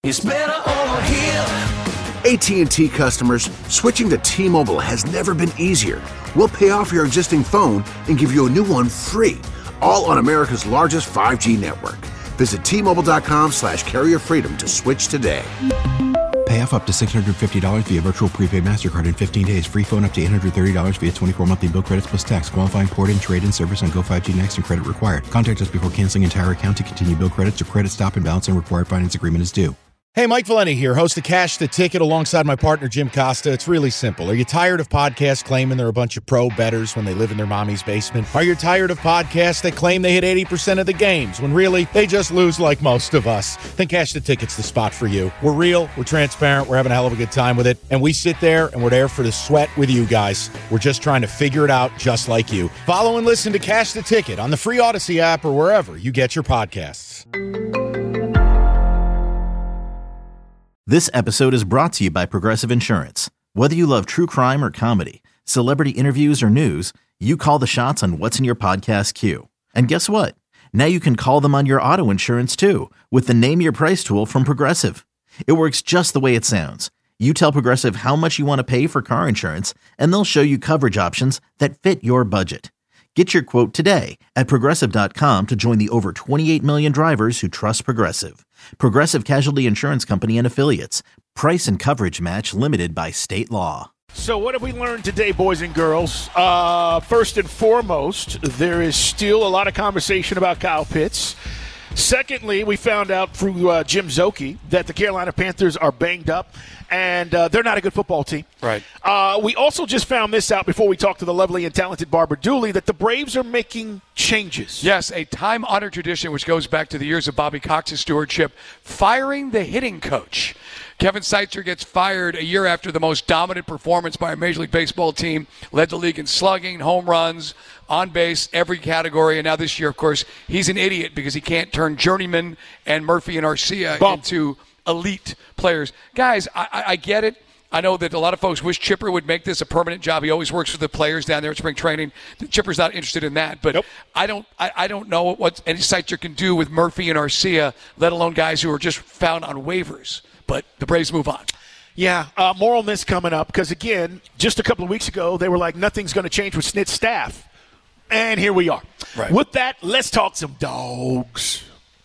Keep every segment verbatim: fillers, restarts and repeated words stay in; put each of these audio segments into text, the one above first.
It's better over here. A T and T customers, switching to T-Mobile has never been easier. We'll pay off your existing phone and give you a new one free, all on America's largest five G network. Visit T-Mobile.com slash carrier freedom to switch today. Pay off up to six hundred fifty dollars via virtual prepaid MasterCard in fifteen days. Free phone up to eight hundred thirty dollars via twenty-four monthly bill credits plus tax. Qualifying port and trade-in service on Go five G Next and credit required. Contact us before canceling entire account to continue bill credits or credit stop and balance and required finance agreement is due. Hey, Mike Valenti here, host of Cash the Ticket alongside my partner, Jim Costa. It's really simple. Are you tired of podcasts claiming they're a bunch of pro bettors when they live in their mommy's basement? Are you tired of podcasts that claim they hit eighty percent of the games when really they just lose like most of us? Then Cash the Ticket's the spot for you. We're real, we're transparent, we're having a hell of a good time with it, and we sit there and we're there for the sweat with you guys. We're just trying to figure it out just like you. Follow and listen to Cash the Ticket on the free Odyssey app or wherever you get your podcasts. This episode is brought to you by Progressive Insurance. Whether you love true crime or comedy, celebrity interviews or news, you call the shots on what's in your podcast queue. And guess what? Now you can call them on your auto insurance too with the Name Your Price tool from Progressive. It works just the way it sounds. You tell Progressive how much you want to pay for car insurance, and they'll show you coverage options that fit your budget. Get your quote today at Progressive dot com to join the over twenty-eight million drivers who trust Progressive. Progressive Casualty Insurance Company and Affiliates. Price and coverage match limited by state law. So what have we learned today, boys and girls? Uh, first and foremost, there is still a lot of conversation about Kyle Pitts. Secondly, we found out through uh, Jim Szoke that the Carolina Panthers are banged up, and uh, they're not a good football team. Right. Uh, we also just found this out before we talked to the lovely and talented Barbara Dooley, that the Braves are making changes. Yes, a time-honored tradition which goes back to the years of Bobby Cox's stewardship, firing the hitting coach. Kevin Seitzer gets fired a year after the most dominant performance by a Major League Baseball team, led the league in slugging, home runs, on base, every category. And now this year, of course, he's an idiot because he can't turn Journeyman and Murphy and Arcia Bump. into elite players. Guys, I, I, I get it. I know that a lot of folks wish Chipper would make this a permanent job. He always works with the players down there at spring training. Chipper's not interested in that, but nope. I don't I, I don't know what any Seitzer can do with Murphy and Arcia, let alone guys who are just found on waivers. But the Braves move on. Yeah, uh, more on this coming up because, again, just a couple of weeks ago, they were like, nothing's going to change with Snit's staff. And here we are. Right. With that, let's talk some dogs.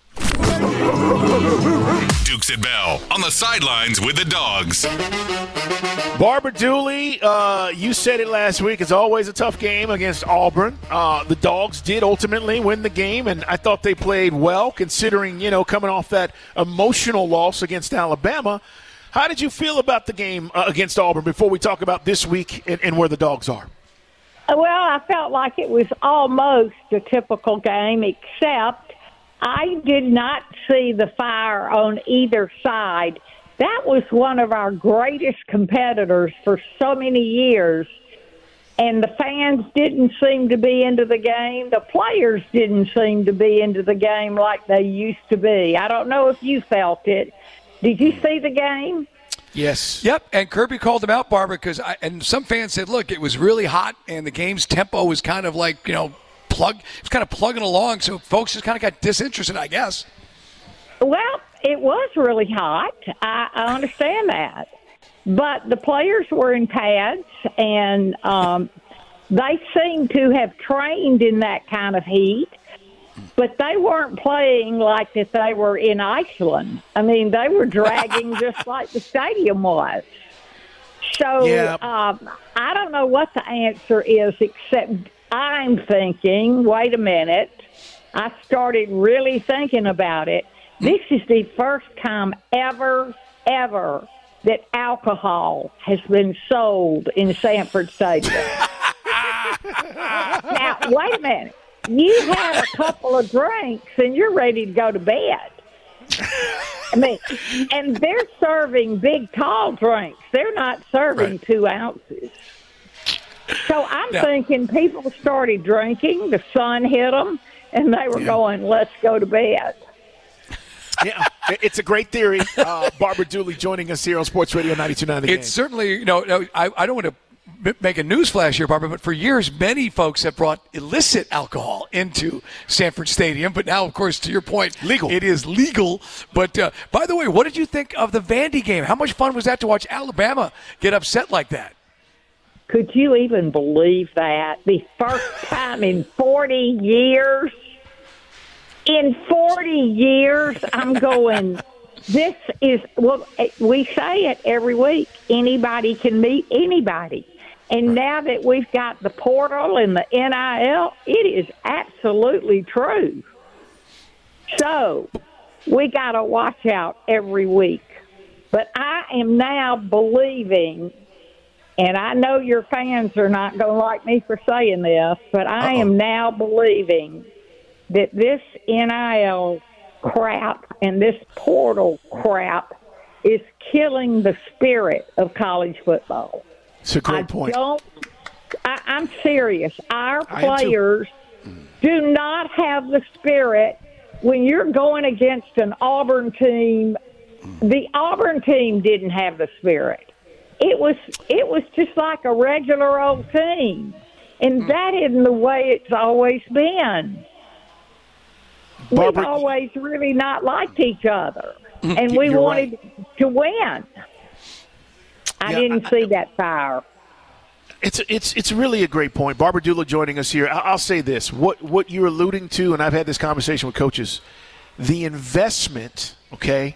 Dukes and Bell on the sidelines with the dogs. Barbara Dooley, uh, you said it last week. It's always a tough game against Auburn. Uh, the dogs did ultimately win the game, and I thought they played well considering, you know, coming off that emotional loss against Alabama. How did you feel about the game uh, against Auburn before we talk about this week and, and where the dogs are? Well, I felt like it was almost a typical game, except I did not see the fire on either side. That was one of our greatest competitors for so many years, and the fans didn't seem to be into the game. The players didn't seem to be into the game like they used to be. I don't know if you felt it. Did you see the game? Yes. Yep, and Kirby called him out, Barbara, because I, and some fans said, look, it was really hot, and the game's tempo was kind of like, you know, plug. It was kind of plugging along, so folks just kind of got disinterested, I guess. Well, it was really hot. I, I understand that. But the players were in pads, and um, they seemed to have trained in that kind of heat. But they weren't playing like that they were in Iceland. I mean, they were dragging just like the stadium was. So yeah. um, I don't know what the answer is, except I'm thinking, wait a minute. I started really thinking about it. This is the first time ever, ever that alcohol has been sold in Sanford Stadium. Now, wait a minute. You had a couple of drinks and you're ready to go to bed. I mean, and they're serving big, tall drinks. They're not serving right. two ounces. So I'm yeah. thinking people started drinking, the sun hit them, and they were yeah. going, let's go to bed. Yeah, it's a great theory. Uh, Barbara Dooley joining us here on Sports Radio ninety-two point nine The Game. It's certainly, you know, I, I don't want to make a newsflash here, Barbara, but for years, many folks have brought illicit alcohol into Sanford Stadium. But now, of course, to your point, legal. It is legal. But uh, by the way, what did you think of the Vandy game? How much fun was that to watch Alabama get upset like that? Could you even believe that? The first time in forty years. In forty years, I'm going, this is, well, we say it every week. Anybody can meet anybody. And now that we've got the portal and the N I L, it is absolutely true. So we got to watch out every week. But I am now believing, and I know your fans are not going to like me for saying this, but I Uh-oh. am now believing that this N I L crap and this portal crap is killing the spirit of college football. It's a great I point. Don't, I, I'm serious. Our players do not have the spirit. When you're going against an Auburn team, the Auburn team didn't have the spirit. It was it was just like a regular old team. And that isn't the way it's always been. Barbara, We've always really not liked each other, and we wanted right. to win. I yeah, didn't I, see that fire. It's it's it's really a great point. Barbara Dula joining us here. I'll, I'll say this: what what you're alluding to, and I've had this conversation with coaches. The investment, okay,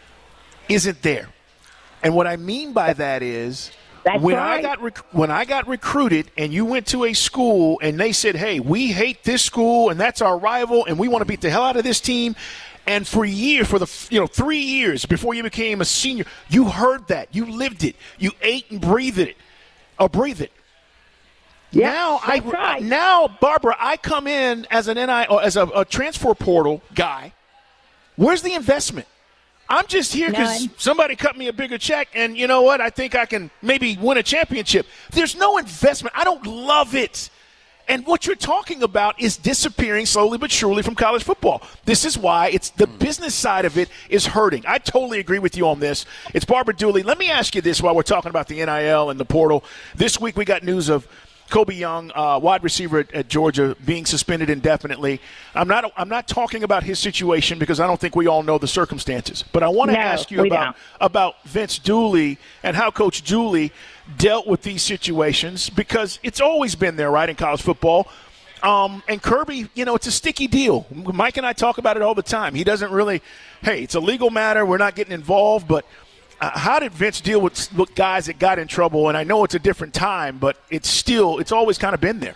isn't there, and what I mean by that is. That's when right. I got rec- when I got recruited and you went to a school and they said, hey, we hate this school and that's our rival and we want to beat the hell out of this team. And for a year, for the you know three years before you became a senior, you heard that. You lived it. You ate and breathed it. Or breathe it. Yeah, now, I, right. now, Barbara, I come in as an N I or as a, a transfer portal guy. Where's the investment? I'm just here because somebody cut me a bigger check, and you know what? I think I can maybe win a championship. There's no investment. I don't love it. And what you're talking about is disappearing slowly but surely from college football. This is why it's the business side of it is hurting. I totally agree with you on this. It's Barbara Dooley. Let me ask you this while we're talking about the N I L and the portal. This week we got news of Kobe Young, uh, wide receiver at, at Georgia, being suspended indefinitely. I'm not I'm not talking about his situation because I don't think we all know the circumstances. But I want to no, ask you about, about Vince Dooley and how Coach Dooley dealt with these situations, because it's always been there, right, in college football. Um, and Kirby, you know, it's a sticky deal. Mike and I talk about it all the time. He doesn't really, hey, it's a legal matter. We're not getting involved, but – Uh, how did Vince deal with, with guys that got in trouble? And I know it's a different time, but it's still, it's always kind of been there.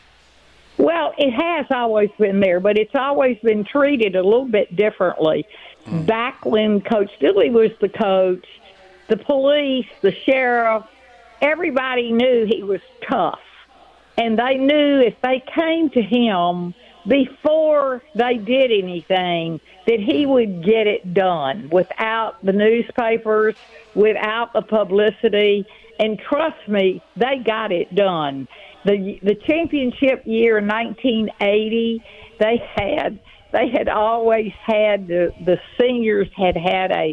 Well, it has always been there, but it's always been treated a little bit differently. Mm. Back when Coach Dooley was the coach, the police, the sheriff, everybody knew he was tough. And they knew if they came to him before they did anything, that he would get it done without the newspapers, without the publicity. And trust me, they got it done. The the championship year in nineteen eighty, they had they had always had the, the seniors had had a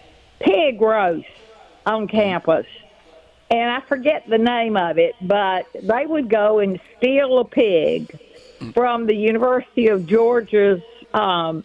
pig roast on campus. And I forget the name of it, but they would go and steal a pig from the University of Georgia's um,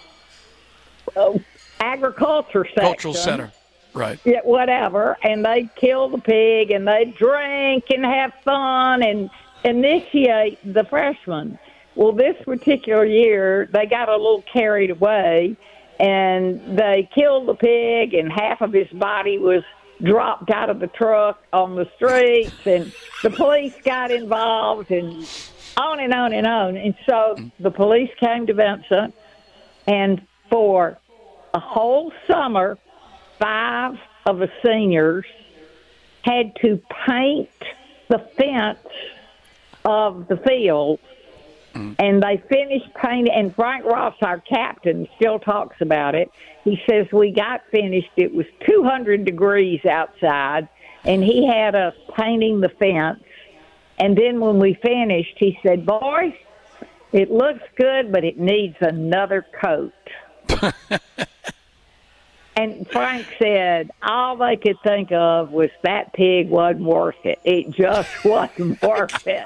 uh, agriculture section. Cultural center, right. Yeah, whatever. And they'd kill the pig, and they'd drink and have fun and initiate the freshmen. Well, this particular year, they got a little carried away, and they killed the pig, and half of his body was dropped out of the truck on the streets, and the police got involved, and on and on and on. And so the police came to Vincent, and for a whole summer, five of the seniors had to paint the fence of the field, and they finished painting. And Frank Ross, our captain, still talks about it. He says, we got finished. It was two hundred degrees outside, and he had us painting the fence. And then when we finished, he said, boys, it looks good, but it needs another coat. And Frank said all they could think of was that pig wasn't worth it. It just wasn't worth it.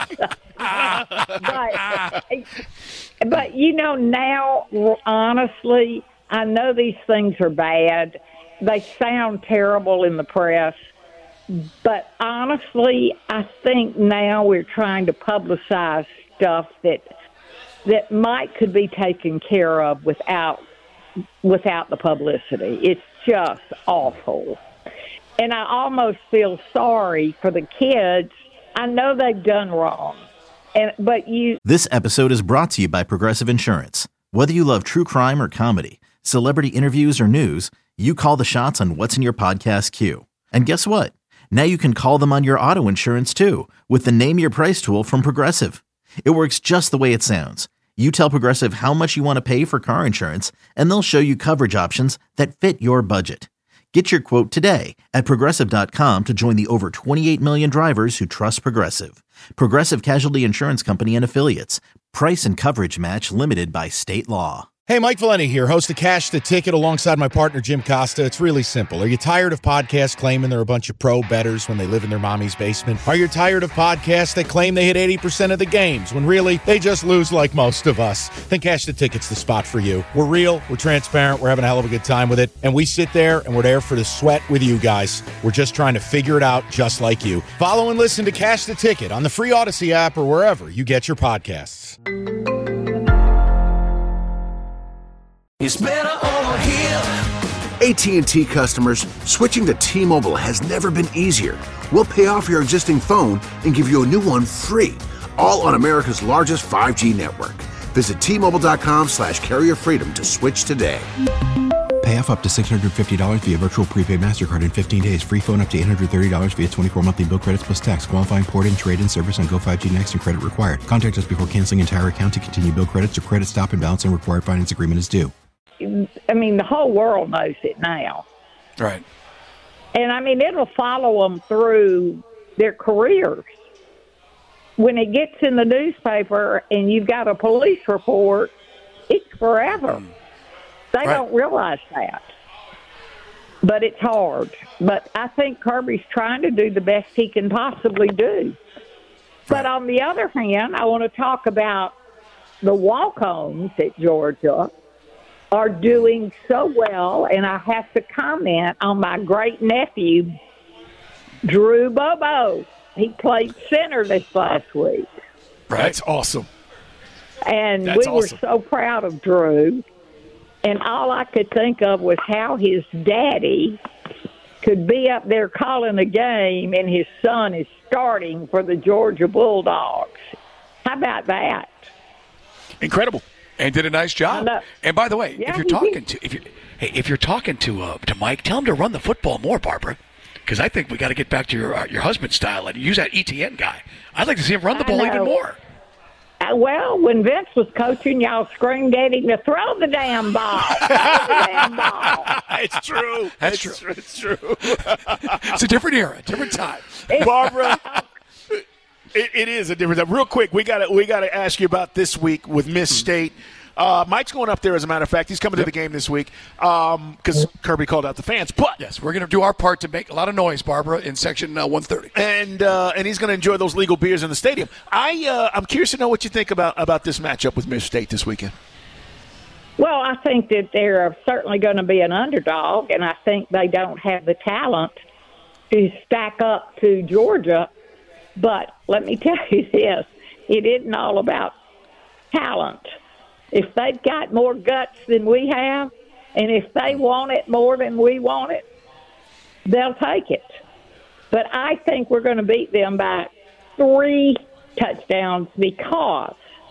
but, but, you know, now, honestly, I know these things are bad. They sound terrible in the press. But honestly, I think now we're trying to publicize stuff that that might could be taken care of without without the publicity. It's just awful. And I almost feel sorry for the kids. I know they've done wrong. And but you This episode is brought to you by Progressive Insurance. Whether you love true crime or comedy, celebrity interviews or news, you call the shots on what's in your podcast queue. And guess what? Now you can call them on your auto insurance too with the Name Your Price tool from Progressive. It works just the way it sounds. You tell Progressive how much you want to pay for car insurance, and they'll show you coverage options that fit your budget. Get your quote today at Progressive dot com to join the over twenty-eight million drivers who trust Progressive. Progressive Casualty Insurance Company and Affiliates. Price and coverage match limited by state law. Hey, Mike Valenti here, host of Cash the Ticket alongside my partner, Jim Costa. It's really simple. Are you tired of podcasts claiming they're a bunch of pro bettors when they live in their mommy's basement? Are you tired of podcasts that claim they hit eighty percent of the games when really they just lose like most of us? Then Cash the Ticket's the spot for you. We're real, we're transparent, we're having a hell of a good time with it, and we sit there and we're there for the sweat with you guys. We're just trying to figure it out just like you. Follow and listen to Cash the Ticket on the free Odyssey app or wherever you get your podcasts. It's better over here. A T and T customers, switching to T-Mobile has never been easier. We'll pay off your existing phone and give you a new one free, all on America's largest five G network. Visit T-Mobile.com slash carrier freedom to switch today. Pay off up to six hundred fifty dollars via virtual prepaid MasterCard in fifteen days. Free phone up to eight hundred thirty dollars via twenty-four monthly bill credits plus tax. Qualifying port-in, trade-in service on Go five G Next and credit required. Contact us before canceling entire account to continue bill credits or credit stop and balance and required finance agreement is due. I mean, the whole world knows it now. Right. And, I mean, it'll follow them through their careers. When it gets in the newspaper and you've got a police report, it's forever. They Right. don't realize that. But it's hard. But I think Kirby's trying to do the best he can possibly do. But on the other hand, I want to talk about the walk-ons at Georgia are doing so well, and I have to comment on my great-nephew, Drew Bobo. He played center this last week. Right. That's awesome. And That's we awesome. were so proud of Drew. And all I could think of was how his daddy could be up there calling a game, and his son is starting for the Georgia Bulldogs. How about that? Incredible. And did a nice job. And by the way, Yeah, if you're he talking did. to if you hey, if you're talking to uh, to Mike, tell him to run the football more, Barbara, because I think we got to get back to your uh, your husband's style and use that E T N guy. I'd like to see him run the I ball know. even more. Uh, well, when Vince was coaching, y'all screamed at him to throw the damn ball. Throw the damn ball. It's true. That's it's, true. It's true. It's a different era, different time. Barbara, it, it is a different time. Real quick, we got to we got to ask you about this week with Miss State. Uh, Mike's going up there, as a matter of fact. He's coming Yep. to the game this week because Kirby called out the fans. But Yes, we're going to do our part to make a lot of noise, Barbara, in section uh, one thirty. and uh, and he's going to enjoy those legal beers in the stadium. I uh, I'm curious to know what you think about about this matchup with Miss State this weekend. Well, I think that they're certainly going to be an underdog, and I think they don't have the talent to stack up to Georgia. But let me tell you this, it isn't all about talent. If they've got more guts than we have, and if they want it more than we want it, they'll take it. But I think we're going to beat them by three touchdowns because,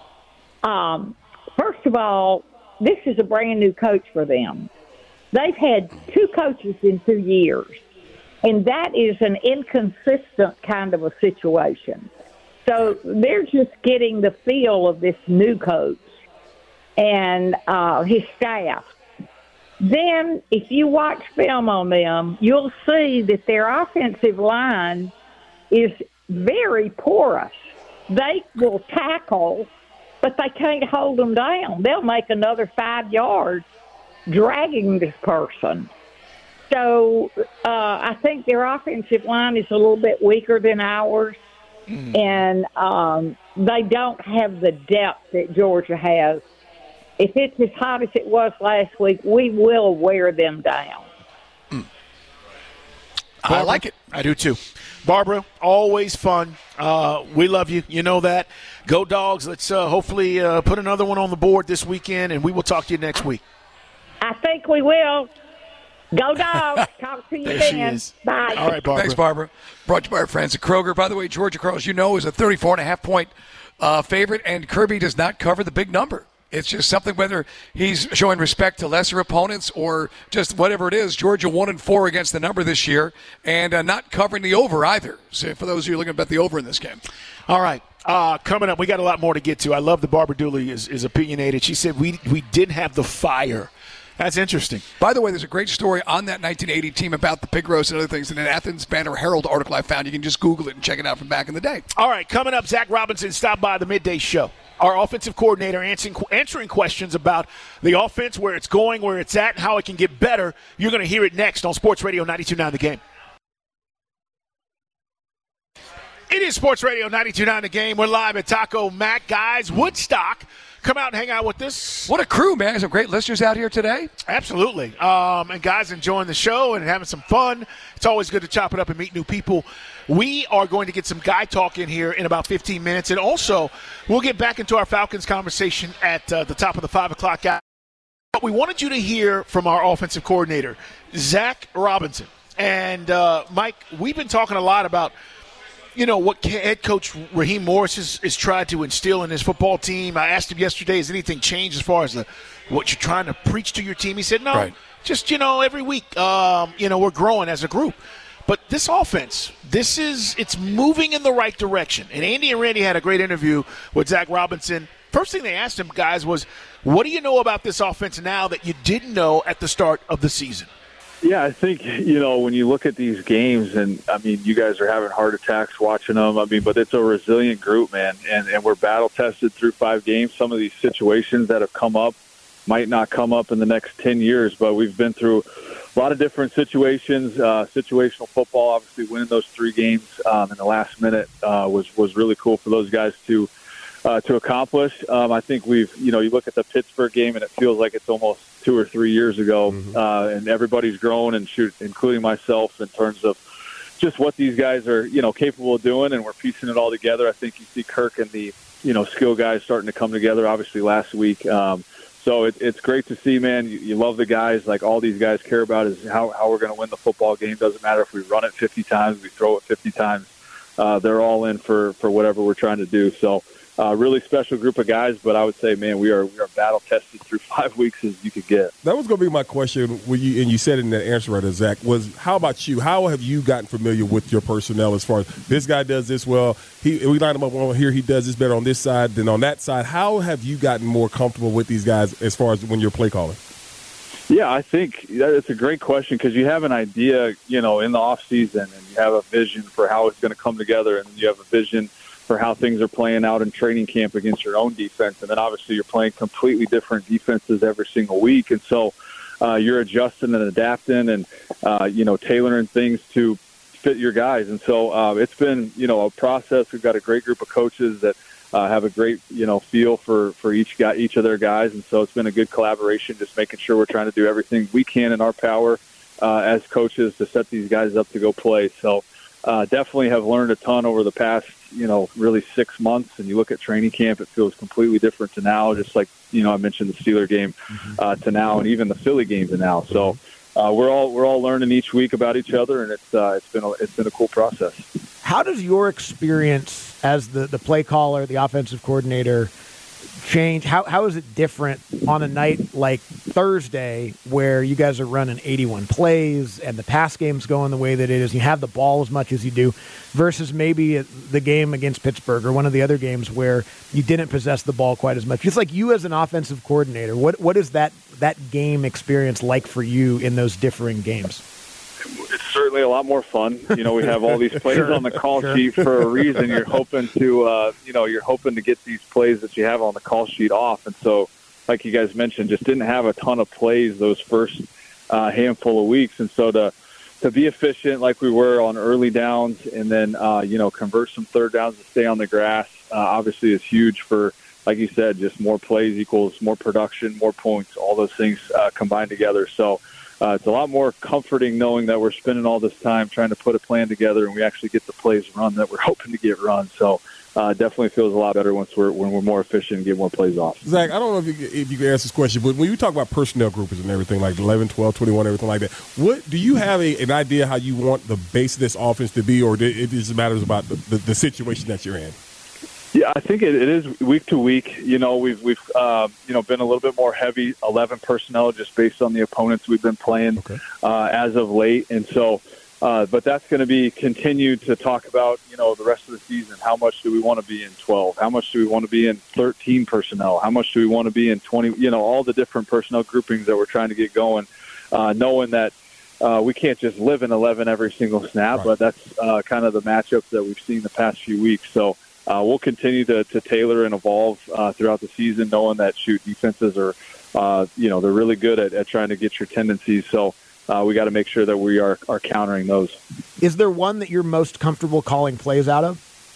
um, first of all, this is a brand new coach for them. They've had two coaches in two years, and that is an inconsistent kind of a situation. So they're just getting the feel of this new coach and uh, his staff. Then, if you watch film on them, you'll see that their offensive line is very porous. They will tackle, but they can't hold them down. They'll make another five yards dragging this person. So uh, I think their offensive line is a little bit weaker than ours, mm. and um, they don't have the depth that Georgia has. If it's as hot as it was last week, we will wear them down. Mm. I like it. I do too. Barbara, always fun. Uh, we love you. You know that. Go Dogs. Let's uh, hopefully uh, put another one on the board this weekend, and we will talk to you next week. I think we will. Go Dogs. Talk to you there then. Bye. All right, Barbara. Thanks, Barbara. Brought to you by our friends at Kroger. By the way, Georgia Carl, as you know, is a thirty-four and a half point uh, favorite, and Kirby does not cover the big number. It's just something, whether he's showing respect to lesser opponents or just whatever it is. Georgia one and four against the number this year, and uh, not covering the over either. So for those of you looking to bet the over in this game. All right, uh, coming up, we got a lot more to get to. I love the Barbara Dooley is, is opinionated. She said we we didn't have the fire. That's interesting. By the way, there's a great story on that nineteen eighty team about the pig roast and other things in an Athens Banner Herald article I found. You can just Google it and check it out from back in the day. All right, coming up, Zach Robinson stopped by the midday show. Our offensive coordinator answering, answering questions about the offense, where it's going, where it's at, and how it can get better. You're going to hear it next on Sports Radio ninety-two point nine The Game. It is Sports Radio ninety-two point nine The Game. We're live at Taco Mac. Guys, Woodstock, come out and hang out with us. What a crew, man. Some great listeners out here today. Absolutely. Um, and guys enjoying the show and having some fun. It's always good to chop it up and meet new people. We are going to get some guy talk in here in about fifteen minutes. And also, we'll get back into our Falcons conversation at uh, the top of the five o'clock hour. But we wanted you to hear from our offensive coordinator, Zach Robinson. And, uh, Mike, we've been talking a lot about, you know, what head coach Raheem Morris has, has tried to instill in his football team. I asked him yesterday, has anything changed as far as the what you're trying to preach to your team? He said, no, right. just, you know, every week, um, you know, we're growing as a group. But this offense, this is, it's moving in the right direction. And Andy and Randy had a great interview with Zach Robinson. First thing they asked him, guys, was, what do you know about this offense now that you didn't know at the start of the season? Yeah, I think, you know, when you look at these games, and, I mean, you guys are having heart attacks watching them. I mean, but it's a resilient group, man, and, and we're battle-tested through five games. Some of these situations that have come up might not come up in the next ten years, but we've been through a lot of different situations. Uh, situational football, obviously winning those three games um, in the last minute uh, was, was really cool for those guys to uh, to accomplish. Um, I think we've, you know, you look at the Pittsburgh game, and it feels like it's almost two or three years ago, mm-hmm. uh, and everybody's grown, and shoot, including myself, in terms of just what these guys are, you know, capable of doing, and we're piecing it all together. I think you see Kirk and the, you know, skill guys starting to come together, obviously, last week. Um, so it, it's great to see, man. You, you love the guys. Like, all these guys care about is how, how we're going to win the football game. Doesn't matter if we run it fifty times, we throw it fifty times. Uh, they're all in for, for whatever we're trying to do. So, Uh, really special group of guys, but I would say, man, we are we are battle tested through five weeks as you could get. That was going to be my question, when you, and you said in that answer right there, Zach, was how about you? How have you gotten familiar with your personnel as far as this guy does this well? He we line him up on here. He does this better on this side than on that side. How have you gotten more comfortable with these guys as far as when you're play calling? Yeah, I think it's a great question because you have an idea, you know, in the off season, and you have a vision for how it's going to come together, and you have a vision for how things are playing out in training camp against your own defense. And then obviously you're playing completely different defenses every single week. And so uh, you're adjusting and adapting and, uh, you know, tailoring things to fit your guys. And so uh, it's been, you know, a process. We've got a great group of coaches that uh, have a great, you know, feel for, for each guy, each of their guys. And so it's been a good collaboration, just making sure we're trying to do everything we can in our power uh, as coaches to set these guys up to go play. So uh, definitely have learned a ton over the past, you know, really six months. And you look at training camp, it feels completely different to now, just like, you know, I mentioned the Steeler game uh, to now, and even the Philly game to now. So uh, we're all we're all learning each week about each other, and it's uh, it's been a, it's been a cool process. How does your experience as the, the play caller, the offensive coordinator, change? How how is it different on a night like Thursday where you guys are running eighty-one plays and the pass game's going the way that it is, you have the ball as much as you do, versus maybe the game against Pittsburgh or one of the other games where you didn't possess the ball quite as much? Just like you as an offensive coordinator, what what is that that game experience like for you in those differing games? It's certainly a lot more fun. You know, we have all these plays sure, on the call sure. sheet for a reason. You're hoping to, uh, you know, you're hoping to get these plays that you have on the call sheet off. And so, like you guys mentioned, just didn't have a ton of plays those first uh, handful of weeks. And so to to be efficient like we were on early downs and then, uh, you know, convert some third downs to stay on the grass, uh, obviously is huge for, like you said, just more plays equals more production, more points, all those things uh, combined together. So uh, it's a lot more comforting knowing that we're spending all this time trying to put a plan together and we actually get the plays run that we're hoping to get run. So uh, definitely feels a lot better once we're when we're more efficient and get more plays off. Zach, I don't know if you, if you can answer this question, but when you talk about personnel groupers and everything like eleven, twelve, twenty-one, everything like that, what do you have a, an idea how you want the base of this offense to be, or it just matters about the, the, the situation that you're in? Yeah, I think it, it is week to week. You know, we've we've uh, you know been a little bit more heavy eleven personnel just based on the opponents we've been playing okay. uh, as of late, and so. Uh, but that's going to be continued to talk about, you know, the rest of the season. How much do we want to be in twelve? How much do we want to be in thirteen personnel? How much do we want to be in twenty? You know, all the different personnel groupings that we're trying to get going, uh, knowing that uh, we can't just live in eleven every single snap, right. but that's uh, kind of the matchups that we've seen the past few weeks. So uh, we'll continue to, to tailor and evolve uh, throughout the season, knowing that, shoot, defenses are, uh, you know, they're really good at, at trying to get your tendencies. So, Uh, we got to make sure that we are, are countering those. Is there one that you're most comfortable calling plays out of?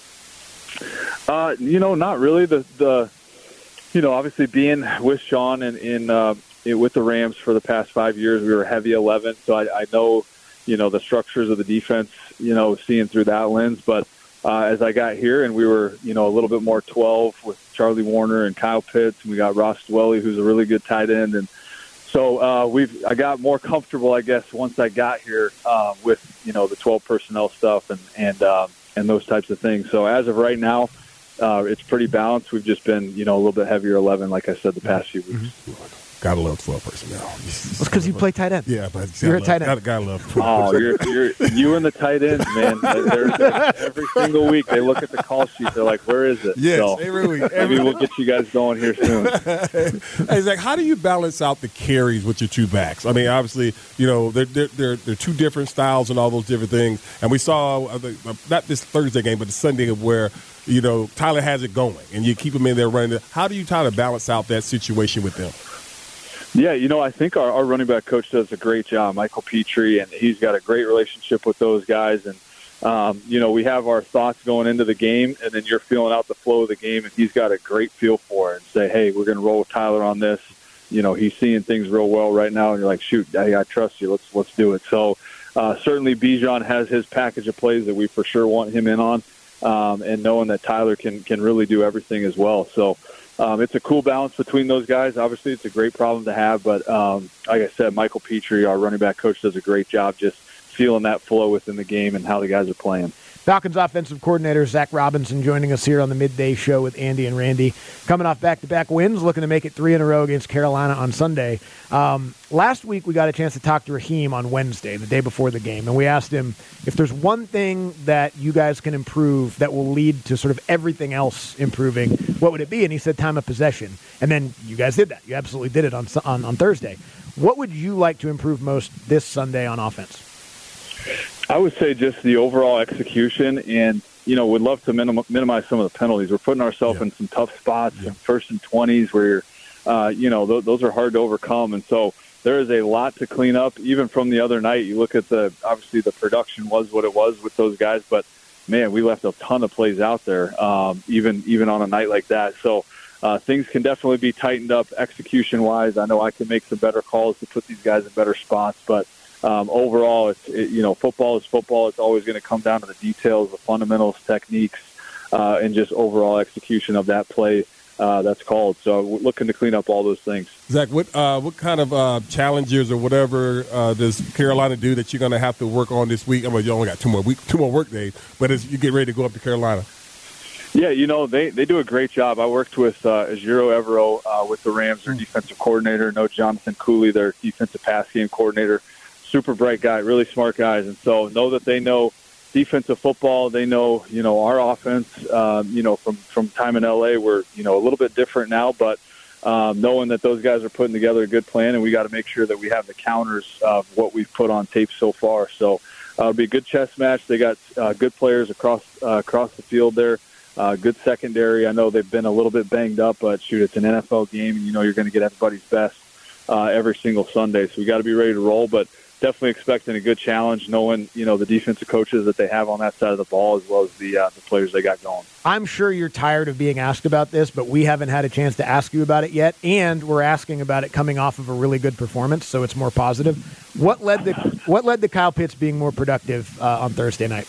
Uh, you know, not really. The, the you know, obviously being with Sean and in, uh, in with the Rams for the past five years, we were heavy eleven. So I, I know, you know, the structures of the defense, you know, seeing through that lens. But uh, as I got here and we were, you know, a little bit more twelve with Charlie Warner and Kyle Pitts, and we got Ross Dwelly, who's a really good tight end, and So uh, we've I got more comfortable, I guess, once I got here uh, with you know the twelve personnel stuff and and um, and those types of things. So as of right now, uh, it's pretty balanced. We've just been you know a little bit heavier eleven, like I said, the past few weeks. Mm-hmm. Gotta love twelve personnel. It's because you play tight end. Yeah, but you're a love, tight end. Gotta, gotta love twelve. Oh, you're, you're you and the tight ends, man. They're, they're, every single week they look at the call sheet. They're like, "Where is it?" Yes, so every week. Every maybe we'll get you guys going here soon. Hey, Zach, how do you balance out the carries with your two backs? I mean, obviously, you know, they're they're they're, they're two different styles and all those different things. And we saw uh, not this Thursday game, but the Sunday of where you know Tyler has it going, and you keep him in there running. How do you try to balance out that situation with them? Yeah, you know, I think our, our running back coach does a great job, Michael Petrie, and he's got a great relationship with those guys. And, um, you know, we have our thoughts going into the game, and then you're feeling out the flow of the game, and he's got a great feel for it and say, hey, we're going to roll with Tyler on this. You know, he's seeing things real well right now, and you're like, shoot, hey, I trust you. Let's let's do it. So uh, certainly Bijan has his package of plays that we for sure want him in on, um, and knowing that Tyler can, can really do everything as well. So, Um, it's a cool balance between those guys. Obviously, it's a great problem to have. But um, like I said, Michael Petrie, our running back coach, does a great job just feeling that flow within the game and how the guys are playing. Falcons offensive coordinator Zach Robinson joining us here on the midday show with Andy and Randy. Coming off back-to-back wins, looking to make it three in a row against Carolina on Sunday. Um, last week we got a chance to talk to Raheem on Wednesday, the day before the game, and we asked him if there's one thing that you guys can improve that will lead to sort of everything else improving, what would it be? And he said time of possession. And then you guys did that. You absolutely did it on on, on Thursday. What would you like to improve most this Sunday on offense? I would say just the overall execution, and, you know, would love to minim- minimize some of the penalties. We're putting ourselves yeah. in some tough spots, yeah. in first and twenties where, you're, uh, you know, th- those are hard to overcome. And so there is a lot to clean up, even from the other night. You look at the, obviously the production was what it was with those guys, but, man, we left a ton of plays out there, um, even even on a night like that. So uh, things can definitely be tightened up execution-wise. I know I can make some better calls to put these guys in better spots, but Um, overall, it's it, you know, football is football. It's always going to come down to the details, the fundamentals, techniques, uh, and just overall execution of that play uh, that's called. So we're looking to clean up all those things. Zach, what uh, what kind of uh, challenges or whatever uh, does Carolina do that you're going to have to work on this week? I mean, you only got two more week, two more work days, but as you get ready to go up to Carolina. Yeah, you know, they, they do a great job. I worked with uh, Ejiro Evero uh, with the Rams, their defensive coordinator. Know Jonathan Cooley, their defensive pass game coordinator. Super bright guy, really smart guys. And so know that they know defensive football. They know, you know, our offense, um, you know, from, from time in L A, we're, you know, a little bit different now, but um, knowing that those guys are putting together a good plan, and we got to make sure that we have the counters of what we've put on tape so far. So uh, it'll be a good chess match. They got uh, good players across, uh, across the field there. Uh, good secondary. I know they've been a little bit banged up, but shoot, it's an N F L game, and you know you're going to get everybody's best. uh, every single Sunday. So we got to be ready to roll, but definitely expecting a good challenge, knowing, you know, the defensive coaches that they have on that side of the ball, as well as the uh, the players they got going. I'm sure you're tired of being asked about this, but we haven't had a chance to ask you about it yet, and we're asking about it coming off of a really good performance, so it's more positive. What led the what led to Kyle Pitts being more productive uh, on Thursday night?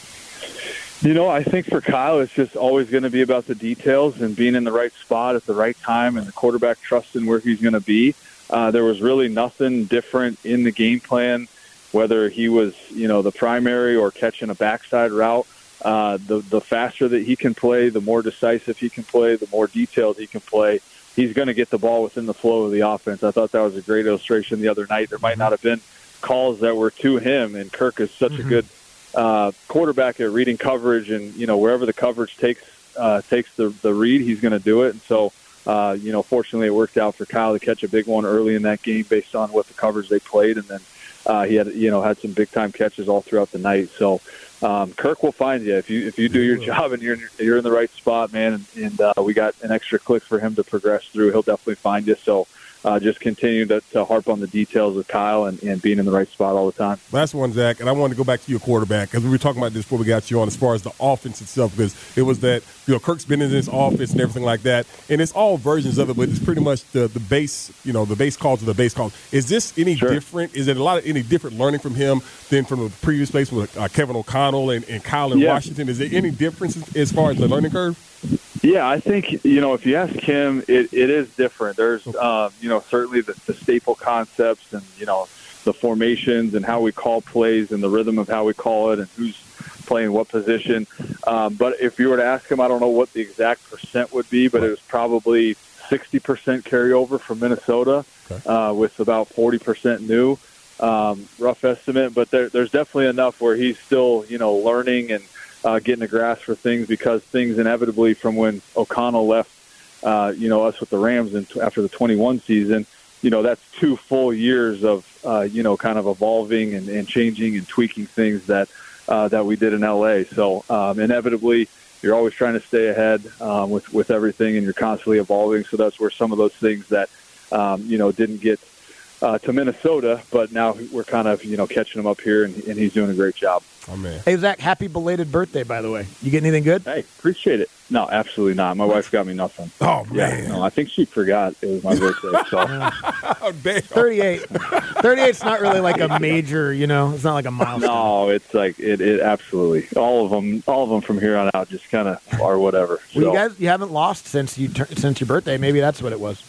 You know, I think for Kyle, it's just always going to be about the details and being in the right spot at the right time, and the quarterback trusting where he's going to be. Uh, there was really nothing different in the game plan, whether he was, you know, the primary or catching a backside route. Uh, the the faster that he can play, the more decisive he can play, the more detailed he can play, he's going to get the ball within the flow of the offense. I thought that was a great illustration the other night. There might not have been calls that were to him, and Kirk is such mm-hmm. a good uh, quarterback at reading coverage, and, you know, wherever the coverage takes uh, takes the, the read, he's going to do it. And so, uh, you know, fortunately it worked out for Kyle to catch a big one early in that game based on what the coverage they played, and then uh, he had, you know, had some big-time catches all throughout the night. So, Um, Kirk will find you if you if you do your job and you're in, you're in the right spot, man. And, and uh, we got an extra click for him to progress through. He'll definitely find you. So uh, just continue to, to harp on the details with Kyle and, and being in the right spot all the time. Last one, Zach, and I wanted to go back to your quarterback because we were talking about this before we got you on as far as the offense itself, because it was that, you know, Kirk's been in this offense and everything like that, and it's all versions of it, but it's pretty much the, the base, you know, the base calls to the base calls. Is this any sure. different? Is it a lot of any different learning from him than from the previous place with uh, Kevin O'Connell and, and Kyle in yeah. Washington? Is there any difference as far as the learning curve? Yeah, I think, you know, if you ask him, it, it is different. There's, uh, you know, certainly the, the staple concepts and, you know, the formations and how we call plays and the rhythm of how we call it and who's playing what position. Um, but if you were to ask him, I don't know what the exact percent would be, but it was probably sixty percent carryover from Minnesota okay. uh, with about forty percent new, um, rough estimate. But there, there's definitely enough where he's still, you know, learning and uh, getting a grasp for things, because things inevitably from when O'Connell left, uh, you know, us with the Rams and after the twenty-one season, you know, that's two full years of, uh, you know, kind of evolving and, and changing and tweaking things that uh, that we did in L A. So um, inevitably, you're always trying to stay ahead um, with, with everything, and you're constantly evolving. So that's where some of those things that, um, you know, didn't get uh, to Minnesota, but now we're kind of, you know, catching him up here, and, and he's doing a great job. Oh, man. Hey, Zach, happy belated birthday, by the way. You get anything good? Hey, appreciate it. No, absolutely not. My wife got me nothing. Oh, man. Yeah, no, I think she forgot it was my birthday. So. Oh, damn. thirty-eight. thirty-eight's not really like a major, you know, it's not like a milestone. No, it's like, it, it absolutely. All of them, all of them from here on out just kind of are whatever. Well, so. you guys, you haven't lost since you tur- since your birthday. Maybe that's what it was.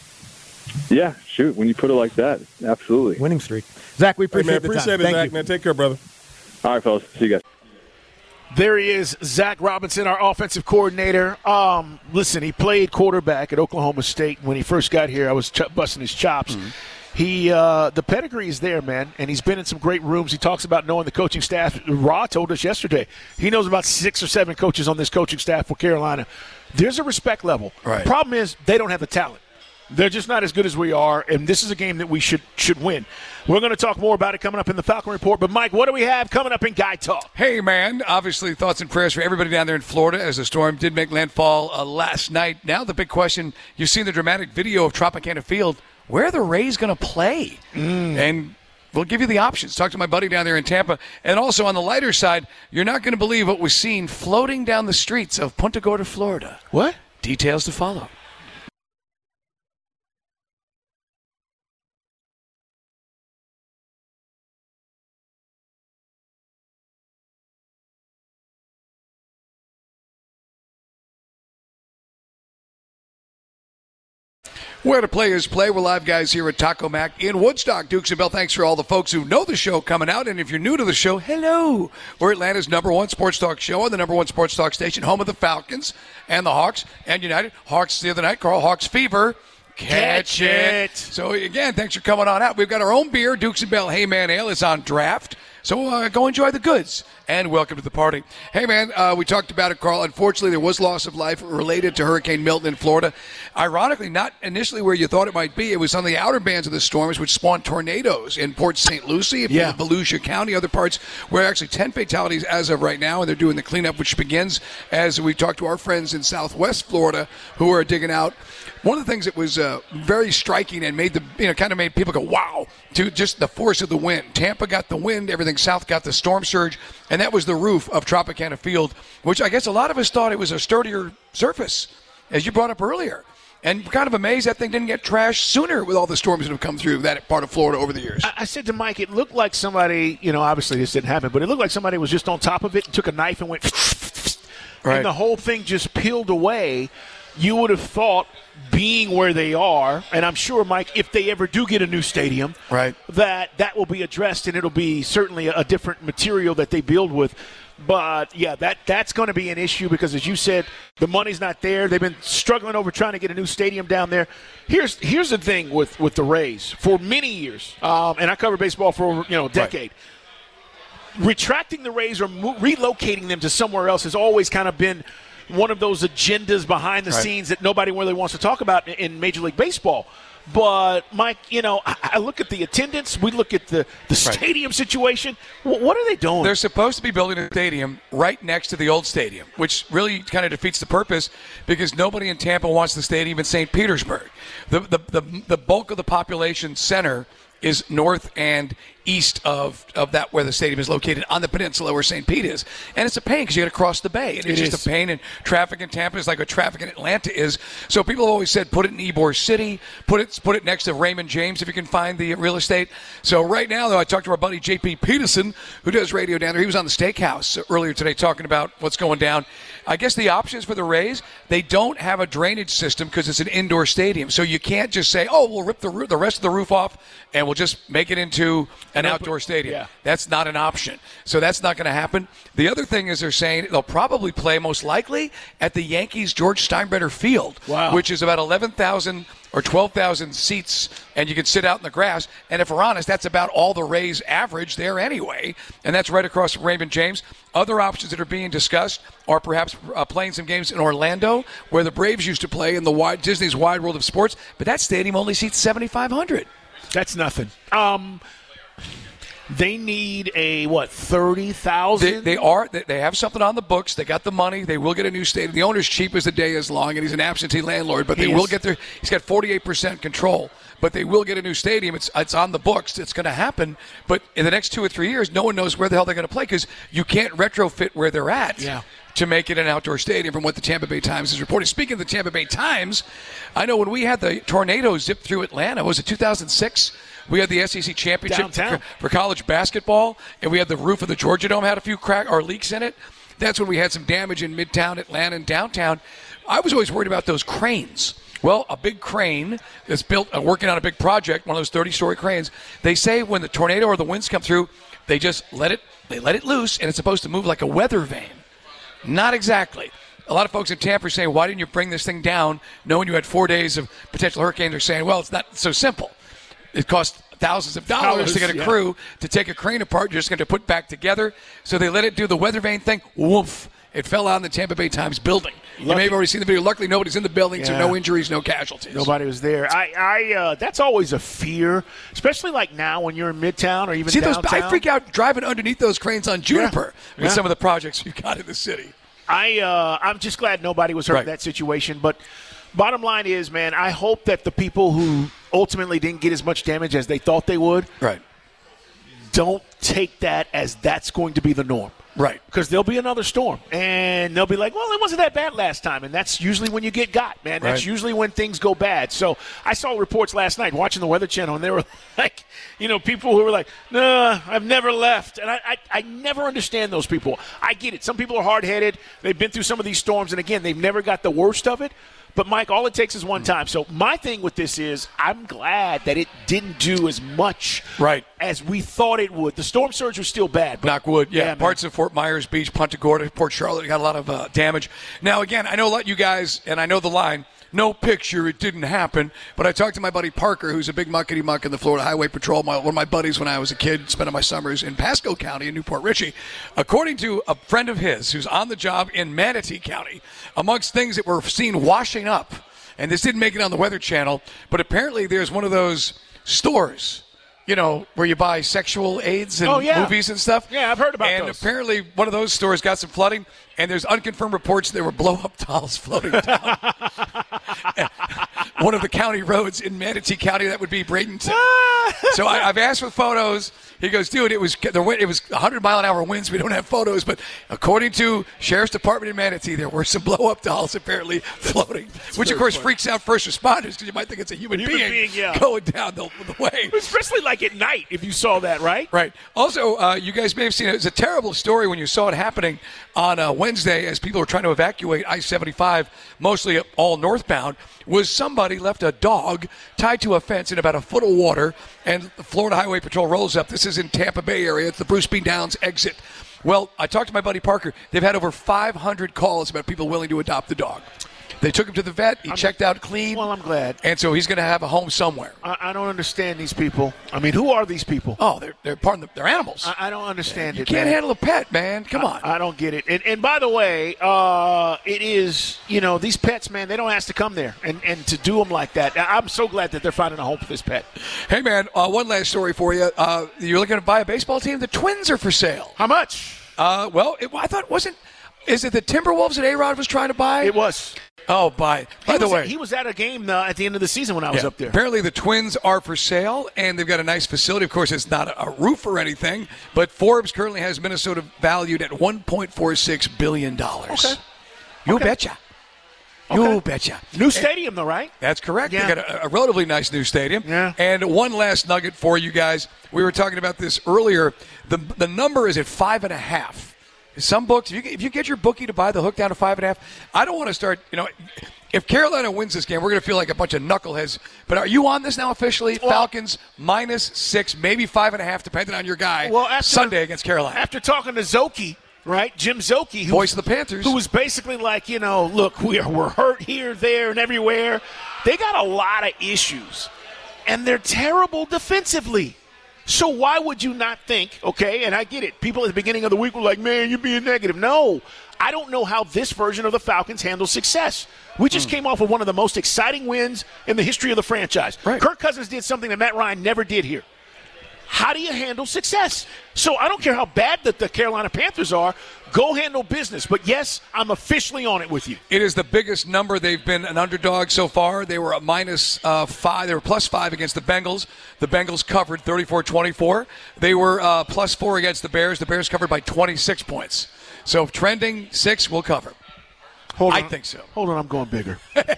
Yeah, shoot, when you put it like that, absolutely. Winning streak. Zach, we appreciate hey, man, the appreciate time. it, Thank Zach, you. man. Take care, brother. All right, fellas. See you guys. There he is, Zach Robinson, our offensive coordinator. Um, listen, he played quarterback at Oklahoma State. When he first got here, I was ch- busting his chops. Mm-hmm. He, uh, the pedigree is there, man, and he's been in some great rooms. He talks about knowing the coaching staff. Ra told us yesterday he knows about six or seven coaches on this coaching staff for Carolina. There's a respect level. Right. Problem is they don't have the talent. They're just not as good as we are, and this is a game that we should should win. We're going to talk more about it coming up in the Falcon Report. But, Mike, what do we have coming up in Guy Talk? Hey, man, obviously thoughts and prayers for everybody down there in Florida as the storm did make landfall uh, last night. Now the big question, you've seen the dramatic video of Tropicana Field. Where are the Rays going to play? Mm. And we'll give you the options. Talk to my buddy down there in Tampa. And also on the lighter side, you're not going to believe what was seen floating down the streets of Punta Gorda, Florida. What? Details to follow. Where to players play. We're live guys here at Taco Mac in Woodstock. Dukes and Bell, thanks for all the folks who know the show coming out. And if you're new to the show, hello. We're Atlanta's number one sports talk show on the number one sports talk station, home of the Falcons and the Hawks and United. Hawks the other night, Carl Hawks Fever. Catch, Catch it. it. So, again, thanks for coming on out. We've got our own beer, Dukes and Bell Hey Man Ale is on draft. So uh, go enjoy the goods, and welcome to the party. Hey, man, uh, we talked about it, Carl. Unfortunately, there was loss of life related to Hurricane Milton in Florida. Ironically, not initially where you thought it might be. It was on the outer bands of the storms, which spawned tornadoes in Port Saint Lucie, yeah. Volusia County, other parts where actually ten fatalities as of right now, and they're doing the cleanup, which begins as we talk to our friends in Southwest Florida who are digging out. One of the things that was uh, very striking and made the you know, kind of made people go, wow, to just the force of the wind. Tampa got the wind, everything south got the storm surge, and that was the roof of Tropicana Field, which I guess a lot of us thought it was a sturdier surface, as you brought up earlier. And kind of amazed that thing didn't get trashed sooner with all the storms that have come through that part of Florida over the years. I, I said to Mike, it looked like somebody, you know, obviously this didn't happen, but it looked like somebody was just on top of it and took a knife and went, right. and the whole thing just peeled away. You would have thought, being where they are, and I'm sure, Mike, if they ever do get a new stadium, right, that that will be addressed, and it'll be certainly a, a different material that they build with. But, yeah, that that's going to be an issue because, as you said, the money's not there. They've been struggling over trying to get a new stadium down there. Here's here's the thing with, with the Rays. For many years, um, and I covered baseball for over, you know, a decade, right. retracting the Rays or mo- relocating them to somewhere else has always kind of been one of those agendas behind the right. scenes that nobody really wants to talk about in Major League Baseball. But, Mike, you know, I, I look at the attendance. We look at the, the stadium right. situation. W- what are they doing? They're supposed to be building a stadium right next to the old stadium, which really kind of defeats the purpose because nobody in Tampa wants the stadium in Saint Petersburg. The, the, the, the bulk of the population center is north and east of, of that where the stadium is located on the peninsula where Saint Pete is. And it's a pain because you got to cross the bay. And it's it just is. a pain. And traffic in Tampa is like what traffic in Atlanta is. So people have always said put it in Ybor City, put it put it next to Raymond James if you can find the real estate. So right now, though, I talked to our buddy J P Peterson, who does radio down there. He was on the Steakhouse earlier today talking about what's going down. I guess the options for the Rays, they don't have a drainage system because it's an indoor stadium. So you can't just say, oh, we'll rip the roof, the rest of the roof off and we'll just make it into an outdoor stadium. Yeah. That's not an option. So that's not going to happen. The other thing is they're saying they'll probably play most likely at the Yankees George Steinbrenner Field, wow. which is about eleven thousand or twelve thousand seats, and you can sit out in the grass. And if we're honest, that's about all the Rays average there anyway, and that's right across from Raymond James. Other options that are being discussed are perhaps uh, playing some games in Orlando, where the Braves used to play in the wide, Disney's Wide World of Sports, but that stadium only seats seventy-five hundred. That's nothing. Um, they need a, what, thirty thousand? They, they are. They, they have something on the books. They got the money. They will get a new stadium. The owner's cheap as the day is long, and he's an absentee landlord, but they he will is. get their – he's got forty-eight percent control. But they will get a new stadium. It's it's on the books. It's going to happen. But in the next two or three years, no one knows where the hell they're going to play because you can't retrofit where they're at yeah. to make it an outdoor stadium from what the Tampa Bay Times is reporting. Speaking of the Tampa Bay Times, I know when we had the tornado zip through Atlanta, was it two thousand six? We had the S E C championship for, for college basketball, and we had the roof of the Georgia Dome had a few crack or leaks in it. That's when we had some damage in Midtown Atlanta and downtown. I was always worried about those cranes. Well, a big crane that's built, uh, working on a big project, one of those thirty-story cranes, they say when the tornado or the winds come through, they just let it they let it loose, and it's supposed to move like a weather vane. Not exactly. A lot of folks in Tampa are saying, why didn't you bring this thing down knowing you had four days of potential hurricane? They're saying, well, it's not so simple. It costs thousands of dollars, dollars to get a yeah. crew to take a crane apart. You're just going to put back together. So they let it do the weather vane thing. Woof. It fell out in the Tampa Bay Times building. Lucky. You may have already seen the video. Luckily, nobody's in the building, yeah. so no injuries, no casualties. Nobody was there. I, I, uh, that's always a fear, especially like now when you're in Midtown or even See downtown. Those, I freak out driving underneath those cranes on Juniper yeah. with yeah. some of the projects you've got in the city. I, uh, I'm just glad nobody was hurt right. in that situation. But bottom line is, man, I hope that the people who ultimately didn't get as much damage as they thought they would right. don't take that as that's going to be the norm. Right. Because there'll be another storm, and they'll be like, well, it wasn't that bad last time, and that's usually when you get got, man. That's right. usually when things go bad. So I saw reports last night watching the Weather Channel, and they were like, you know, people who were like, nah, I've never left. And I, I, I never understand those people. I get it. Some people are hard-headed. They've been through some of these storms, and, again, they've never got the worst of it. But, Mike, all it takes is one time. So my thing with this is I'm glad that it didn't do as much right. as we thought it would. The storm surge was still bad. But, Knock wood, yeah. yeah Parts of Fort Myers Beach, Punta Gorda, Port Charlotte got a lot of uh, damage. Now, again, I know a lot of you guys, and I know the line, no picture, it didn't happen. But I talked to my buddy Parker, who's a big muckety-muck in the Florida Highway Patrol, my, one of my buddies when I was a kid, spending my summers in Pasco County in Newport Richey. According to a friend of his who's on the job in Manatee County, amongst things that were seen washing up, and this didn't make it on the Weather Channel, but apparently there's one of those stores, you know, where you buy sexual aids and oh, yeah. movies and stuff. Yeah, I've heard about and those. And apparently one of those stores got some flooding, and there's unconfirmed reports there were blow-up dolls floating down. one of the county roads in Manatee County. That would be Bradenton. So I, I've asked for photos. He goes, dude, it was the wind, it was one hundred mile an hour winds. We don't have photos, but according to Sheriff's Department in Manatee, there were some blow up dolls apparently floating, That's which of course funny. freaks out first responders because you might think it's a human, human being, being yeah. going down the, the way. Especially like at night, if you saw that, right? Right. Also, uh, you guys may have seen it. It's a terrible story when you saw it happening on uh, Wednesday as people were trying to evacuate I seventy-five, mostly all northbound. Was somebody left a dog tied to a fence in about a foot of water, and the Florida Highway Patrol rolls up. This is in Tampa Bay area. It's the Bruce B. Downs exit. Well, I talked to my buddy Parker. They've had over five hundred calls about people willing to adopt the dog. They took him to the vet. He I'm, checked out clean. Well, I'm glad. And so he's going to have a home somewhere. I, I don't understand these people. I mean, who are these people? Oh, they're they're part of the, they're animals. I, I don't understand you it. You can't man. handle a pet, man. Come I, on. I don't get it. And, and by the way, uh, it is, you know, these pets, man, they don't ask to come there and, and to do them like that. I'm so glad that they're finding a home for this pet. Hey, man, uh, one last story for you. Uh, you're looking to buy a baseball team? The Twins are for sale. How much? Uh, well, it, I thought it wasn't. Is it the Timberwolves that A-Rod was trying to buy? It was. Oh, by by he the was, way, he was at a game uh, at the end of the season when I was yeah, up there. Apparently, the Twins are for sale, and they've got a nice facility. Of course, it's not a, a roof or anything, but Forbes currently has Minnesota valued at one point four six billion dollars. Okay. You okay. betcha. Okay. You betcha. New stadium, though, right? That's correct. Yeah. They got a, a relatively nice new stadium. Yeah. And one last nugget for you guys. We were talking about this earlier. The the number is at five and a half. Some books, if you, if you get your bookie to buy the hook down to five and a half, I don't want to start, you know, if Carolina wins this game, we're going to feel like a bunch of knuckleheads. But are you on this now officially? Well, Falcons minus six, maybe five and a half, depending on your guy, well, after, Sunday against Carolina. After talking to Zoki, right, Jim Zoki, who, voice of the Panthers, who was basically like, you know, look, we're, we're hurt here, there, and everywhere. They got a lot of issues, and they're terrible defensively. So why would you not think, okay, and I get it, people at the beginning of the week were like, man, you're being negative. No, I don't know how this version of the Falcons handles success. We just mm. came off of one of the most exciting wins in the history of the franchise. Right. Kirk Cousins did something that Matt Ryan never did here. How do you handle success? So I don't care how bad that the Carolina Panthers are. Go handle business. But, yes, I'm officially on it with you. It is the biggest number. They've been an underdog so far. They were a minus uh, five. They were plus five against the Bengals. The Bengals covered thirty-four twenty-four. They were uh, plus four against the Bears. The Bears covered by twenty-six points. So trending six will cover. Hold on. I think so. Hold on, I'm going bigger.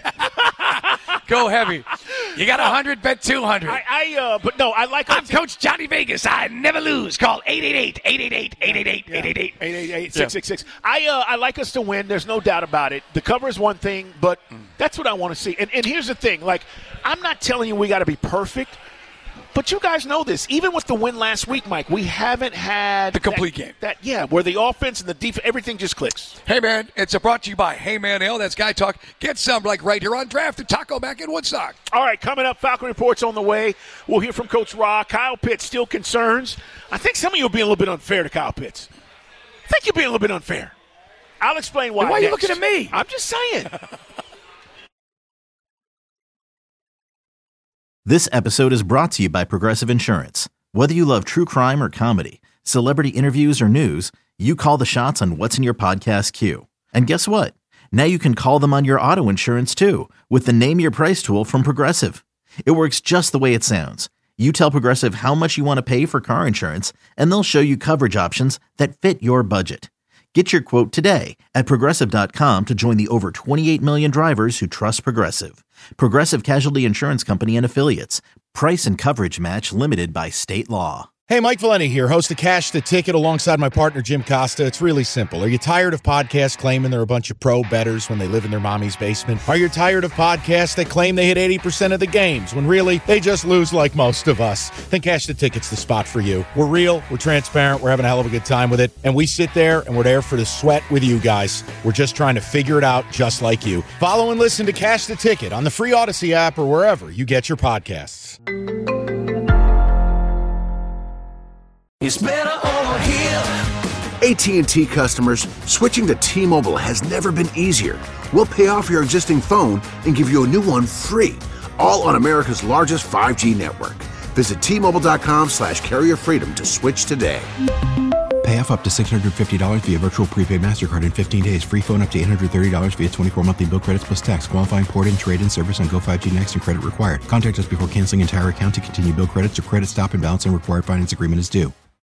Go heavy. You got one hundred, bet two hundred. I, I uh, but no, I like I'm Coach Johnny Vegas. I never lose. Call eight eight eight, eight eight eight, eight eight eight, eight eight eight, eight eight eight, six six six. I uh, I like us to win. There's no doubt about it. The cover is one thing, but that's what I want to see. And, and here's the thing. Like, I'm not telling you we got to be perfect, but you guys know this. Even with the win last week, Mike, we haven't had the complete that, game. That yeah, where the offense and the defense, everything just clicks. Hey, man, it's a brought to you by Hey Man Ale. That's Guy Talk. Get some like right here on Draft and Taco back in Woodstock. All right, coming up, Falcon Report's on the way. We'll hear from Coach Ra. Kyle Pitts still concerns. I think some of you are being a little bit unfair to Kyle Pitts. I think you're being a little bit unfair. I'll explain why. And why next. are you looking at me? I'm just saying. This episode is brought to you by Progressive Insurance. Whether you love true crime or comedy, celebrity interviews or news, you call the shots on what's in your podcast queue. And guess what? Now you can call them on your auto insurance too with the Name Your Price tool from Progressive. It works just the way it sounds. You tell Progressive how much you want to pay for car insurance, and they'll show you coverage options that fit your budget. Get your quote today at Progressive dot com to join the over twenty-eight million drivers who trust Progressive. Progressive Casualty Insurance Company and Affiliates. Price and coverage match limited by state law. Hey, Mike Valenti here, host of Cash the Ticket alongside my partner, Jim Costa. It's really simple. Are you tired of podcasts claiming they're a bunch of pro bettors when they live in their mommy's basement? Are you tired of podcasts that claim they hit eighty percent of the games when really they just lose like most of us? Then Cash the Ticket's the spot for you. We're real, we're transparent, we're having a hell of a good time with it, and we sit there and we're there for the sweat with you guys. We're just trying to figure it out just like you. Follow and listen to Cash the Ticket on the free Odyssey app or wherever you get your podcasts. It's better over here. A T and T customers, switching to T-Mobile has never been easier. We'll pay off your existing phone and give you a new one free, all on America's largest five G network. Visit T Mobile dot com slash carrier freedom to switch today. Pay off up to six hundred fifty dollars via virtual prepaid MasterCard in fifteen days. Free phone up to eight hundred thirty dollars via twenty-four monthly bill credits plus tax. Qualifying port-in, trade-in service on Go five G Next and credit required. Contact us before canceling entire account to continue bill credits or credit stop and balance on required finance agreement is due.